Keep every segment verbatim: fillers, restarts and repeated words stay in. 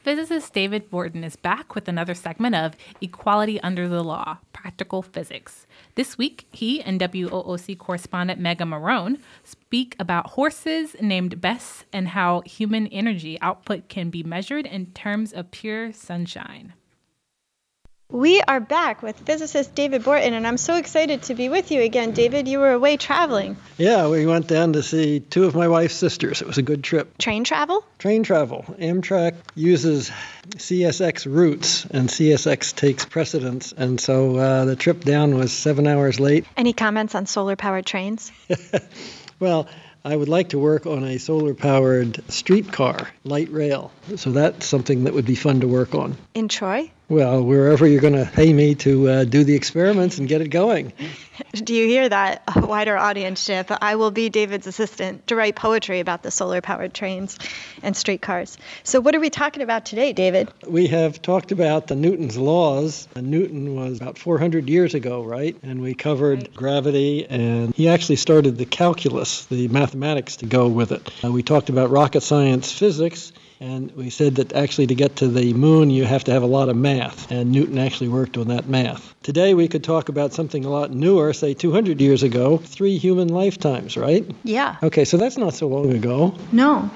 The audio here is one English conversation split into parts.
Physicist David Borton is back with another segment of Equality Under the Law, Practical Physics. This week, he and W O O C correspondent Mega Marone speak about horses named Bess and how human energy output can be measured in terms of pure sunshine. We are back with physicist David Borton, and I'm so excited to be with you again. David, you were away traveling. Yeah, we went down to see two of my wife's sisters. It was a good trip. Train travel? Train travel. Amtrak uses C S X routes, and C S X takes precedence, and so uh, the trip down was seven hours late. Any comments on solar-powered trains? Well, I would like to work on a solar-powered streetcar, light rail. So that's something that would be fun to work on. In Troy? Well, wherever you're going to pay me to uh, do the experiments and get it going. Do you hear that, a wider audience, Jeff? I will be David's assistant to write poetry about the solar-powered trains and streetcars. So what are we talking about today, David? We have talked about the Newton's laws. And Newton was about four hundred years ago, right? And we covered right. gravity, and he actually started the calculus, the mathematics to go with it. Uh, we talked about rocket science physics. And we said that actually to get to the moon, you have to have a lot of math. And Newton actually worked on that math. Today, we could talk about something a lot newer, say two hundred years ago, three human lifetimes, right? Yeah. Okay, so that's not so long ago. No.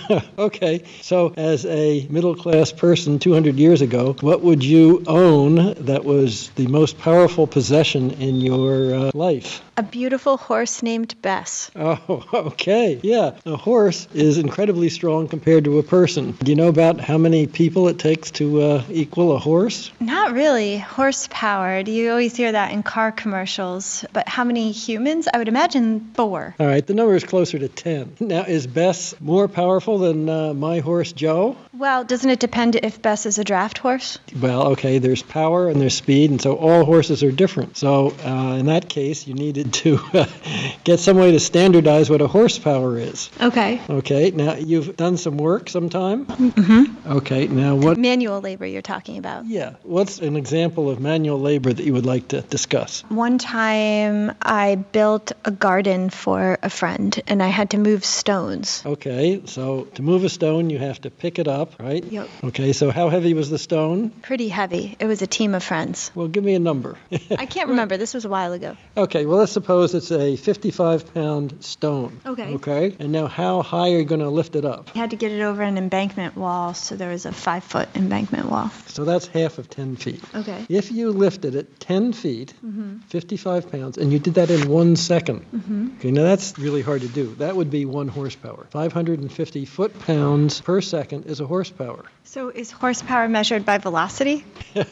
Okay, so as a middle-class person two hundred years ago, what would you own that was the most powerful possession in your uh, life? A beautiful horse named Bess. Oh, okay. Yeah, a horse is incredibly strong compared to a person. Do you know about how many people it takes to uh, equal a horse? Not really. Horsepower. Do you always hear that in car commercials? But how many humans? I would imagine four. All right, the number is closer to ten. Now, is Bess more powerful than uh, my horse, Joe? Well, doesn't it depend if Bess is a draft horse? Well, okay, there's power and there's speed, and so all horses are different. So uh, in that case, you needed to uh, get some way to standardize what a horsepower is. Okay. Okay, now you've done some work sometime? Mm-hmm. Okay, now what... Manual labor you're talking about. Yeah. What's an example of manual labor that you would like to discuss? One time I built a garden for a friend, and I had to move stones. Okay, so to move a stone, you have to pick it up, right? Yep. Okay, so how heavy was the stone? Pretty heavy. It was a team of friends. Well, give me a number. I can't remember. This was a while ago. Okay, well, let's suppose it's a fifty-five pound stone. Okay. Okay, and now how high are you going to lift it up? I had to get it over an embankment wall, so there was a five-foot embankment wall. So that's half of ten feet. Okay. If you lifted it ten feet, mm-hmm. fifty-five pounds, and you did that in one second, mm-hmm. okay, now that's really hard to do. That would be one horsepower. five hundred fifty foot-pounds per second is a horsepower. So is horsepower measured by velocity?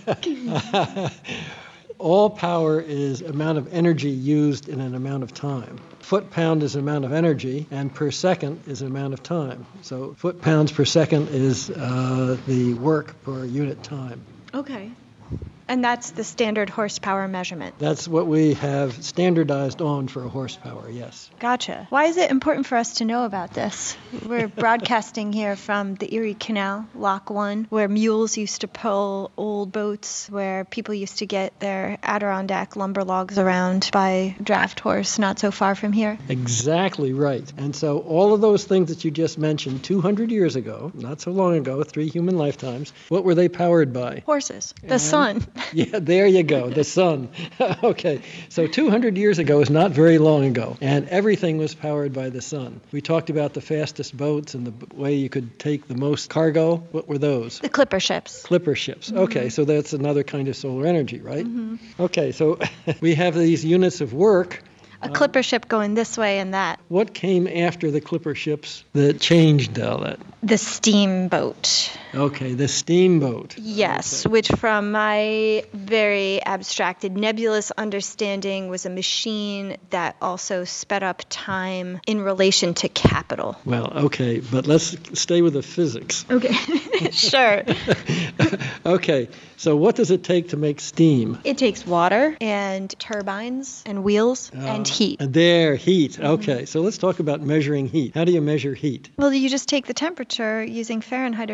All power is amount of energy used in an amount of time. Foot-pound is amount of energy, and per second is amount of time. So foot-pounds per second is uh, the work per unit time. Okay. And that's the standard horsepower measurement? That's what we have standardized on for a horsepower, yes. Gotcha. Why is it important for us to know about this? We're broadcasting here from the Erie Canal, Lock one, where mules used to pull old boats, where people used to get their Adirondack lumber logs around by draft horse not so far from here. Exactly right. And so all of those things that you just mentioned two hundred years ago, not so long ago, three human lifetimes, what were they powered by? Horses. The And sun. Yeah, there you go, the sun. Okay, so two hundred years ago is not very long ago, and everything was powered by the sun. We talked about the fastest boats and the way you could take the most cargo. What were those? The clipper ships. Clipper ships. Mm-hmm. Okay, so that's another kind of solar energy, right? Mm-hmm. Okay, so we have these units of work. A clipper ship going this way and that. What came after the clipper ships that changed all that? The steamboat. Okay, the steamboat. Yes, Okay. which from my very abstracted, nebulous understanding was a machine that also sped up time in relation to capital. Well, okay, but let's stay with the physics. Okay, sure. Okay, so what does it take to make steam? It takes water and turbines and wheels Uh, and heat. There, heat. Okay, so let's talk about measuring heat. How do you measure heat? Well, you just take the temperature using Fahrenheit or Celsius.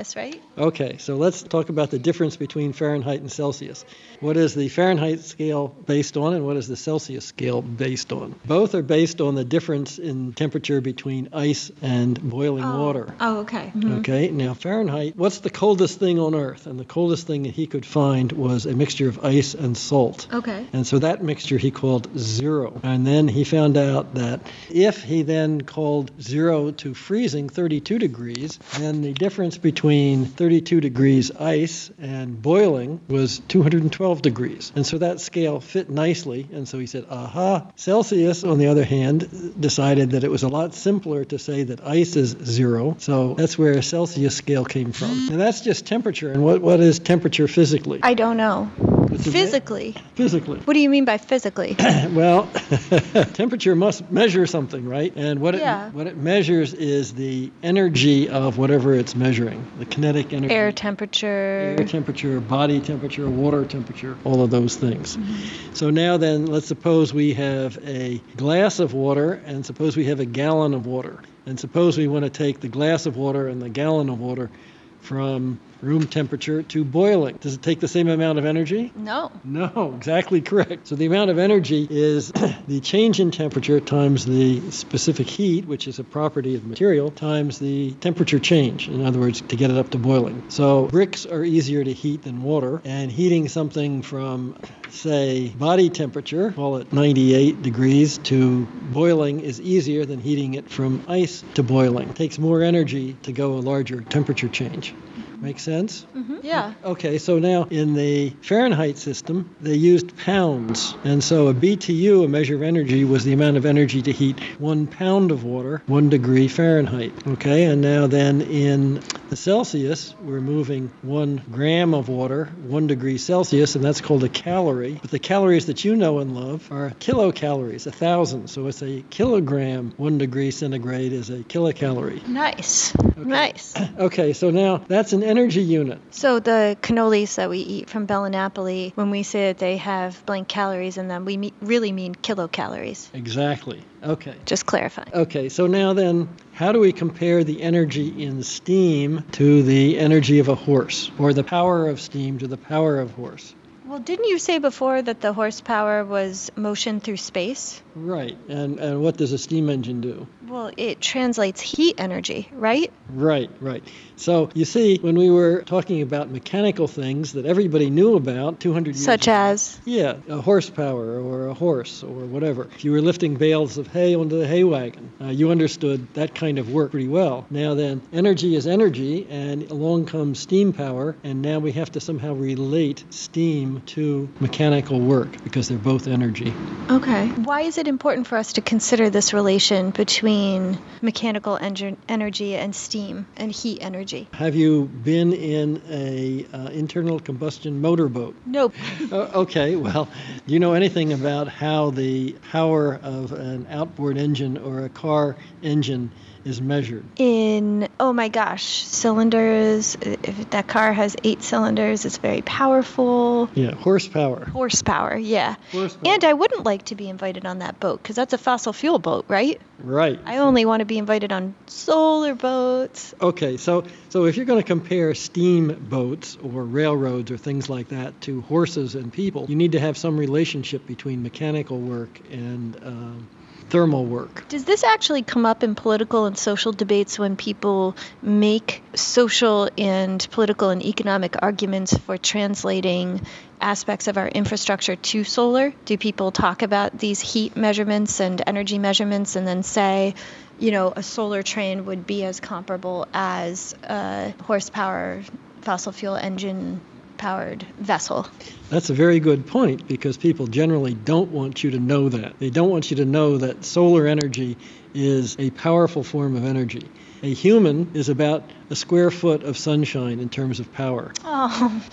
Celsius, right? Okay, so let's talk about the difference between Fahrenheit and Celsius. What is the Fahrenheit scale based on, and what is the Celsius scale based on? Both are based on the difference in temperature between ice and boiling Oh. water. Oh, okay. Mhm. Okay, now Fahrenheit, what's the coldest thing on Earth? And the coldest thing that he could find was a mixture of ice and salt. Okay. And so that mixture he called zero. And then he found out that if he then called zero to freezing, thirty-two degrees, then the difference between thirty-two degrees ice and boiling was two hundred twelve degrees. And so that scale fit nicely. And so he said, aha. Celsius, on the other hand, decided that it was a lot simpler to say that ice is zero. So that's where a Celsius scale came from. And that's just temperature. And what, what is temperature physically? I don't know. What's it- Physically. Physically. What do you mean by physically? Well, temperature must measure something, right? And what Yeah. it what it measures is the energy of whatever it's measuring, the kinetic energy. Air temperature. Air temperature, body temperature, water temperature, all of those things. So now then, let's suppose we have a glass of water, and suppose we have a gallon of water. And suppose we want to take the glass of water and the gallon of water from room temperature to boiling. Does it take the same amount of energy? No. No, exactly correct. So the amount of energy is the change in temperature times the specific heat, which is a property of material, times the temperature change. In other words, to get it up to boiling. So bricks are easier to heat than water, and heating something from, say, body temperature, call it ninety-eight degrees, to boiling is easier than heating it from ice to boiling. It takes more energy to go a larger temperature change. Make sense? Mm-hmm. Yeah. Okay, so now in the Fahrenheit system, they used pounds. And so a B T U, a measure of energy, was the amount of energy to heat one pound of water, one degree Fahrenheit. Okay, and now then in the Celsius, we're moving one gram of water, one degree Celsius, and that's called a calorie. But the calories that you know and love are kilocalories, a thousand. So it's a kilogram, one degree centigrade is a kilocalorie. Nice. Nice. Okay, so now that's an energy unit. So the cannolis that we eat from Bella Napoli, when we say that they have blank calories in them, we me- really mean kilocalories. Exactly. Okay. Just clarifying. Okay, so now then, how do we compare the energy in steam to the energy of a horse, or the power of steam to the power of horse? Well, didn't you say before that the horsepower was motion through space? Right, and, and what does a steam engine do? Well, it translates heat energy, right? Right, right. So, you see, when we were talking about mechanical things that everybody knew about two hundred years Such ago, as? yeah, a horsepower or a horse or whatever. If you were lifting bales of hay onto the hay wagon, uh, you understood that kind of work pretty well. Now then, energy is energy, and along comes steam power, and now we have to somehow relate steam to mechanical work because they're both energy. Okay. Why is it important for us to consider this relation between mechanical en- energy and steam and heat energy? Have you been in a uh, internal combustion motorboat? Nope. Uh, okay, well, do you know anything about how the power of an outboard engine or a car engine is measured? In, oh my gosh, cylinders. If that car has eight cylinders, it's very powerful. Yeah, horsepower. Horsepower, yeah. Horsepower. And I wouldn't like to be invited on that boat because that's a fossil fuel boat, right? Right. I only want to be invited on solar boats. Okay, so so if you're going to compare steam boats or railroads or things like that to horses and people, you need to have some relationship between mechanical work and um, thermal work. Does this actually come up in political and social debates when people make social and political and economic arguments for translating aspects of our infrastructure to solar? Do people talk about these heat measurements and energy measurements and then say, you know, a solar train would be as comparable as a horsepower fossil fuel engine powered vessel? That's a very good point because people generally don't want you to know that. They don't want you to know that solar energy is a powerful form of energy. A human is about a square foot of sunshine in terms of power. Oh,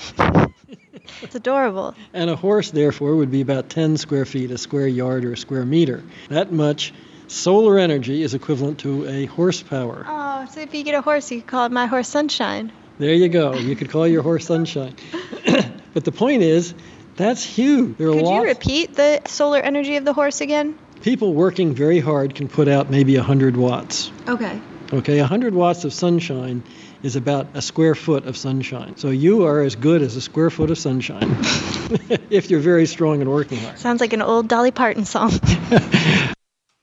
it's adorable. And a horse, therefore, would be about ten square feet, a square yard, or a square meter. That much solar energy is equivalent to a horsepower. Oh, so if you get a horse, you can call it my horse Sunshine. There you go. You could call your horse Sunshine. But the point is, that's huge. There are Could you lots. repeat the solar energy of the horse again? People working very hard can put out maybe one hundred watts. Okay. Okay, one hundred watts of sunshine is about a square foot of sunshine. So you are as good as a square foot of sunshine if you're very strong and working hard. Sounds like an old Dolly Parton song.